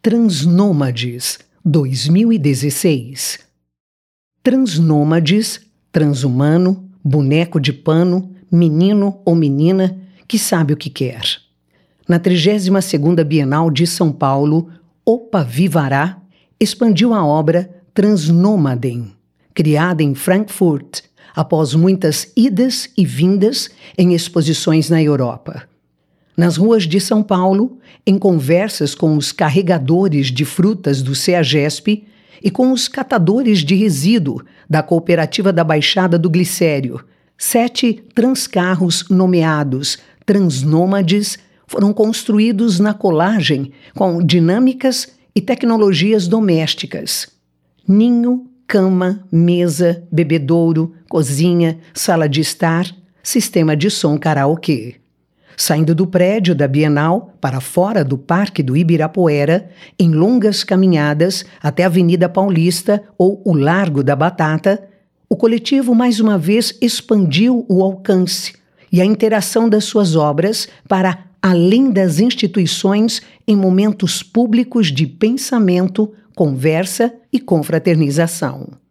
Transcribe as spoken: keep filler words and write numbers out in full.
Transnômades, dois mil e dezesseis. Transnômades, transhumano, boneco de pano, menino ou menina que sabe o que quer. Na trigésima segunda Bienal de São Paulo, Opa Vivará expandiu a obra Transnomaden, criada em Frankfurt, após muitas idas e vindas em exposições na Europa. Nas ruas de São Paulo, em conversas com os carregadores de frutas do CEAGESP e com os catadores de resíduo da Cooperativa da Baixada do Glicério, sete transcarros nomeados Transnômades foram construídos na colagem com dinâmicas e tecnologias domésticas. Ninho, cama, mesa, bebedouro, cozinha, sala de estar, sistema de som karaokê. Saindo do prédio da Bienal para fora do Parque do Ibirapuera, em longas caminhadas até a Avenida Paulista ou o Largo da Batata, o coletivo mais uma vez expandiu o alcance e a interação das suas obras para além das instituições em momentos públicos de pensamento, conversa e confraternização.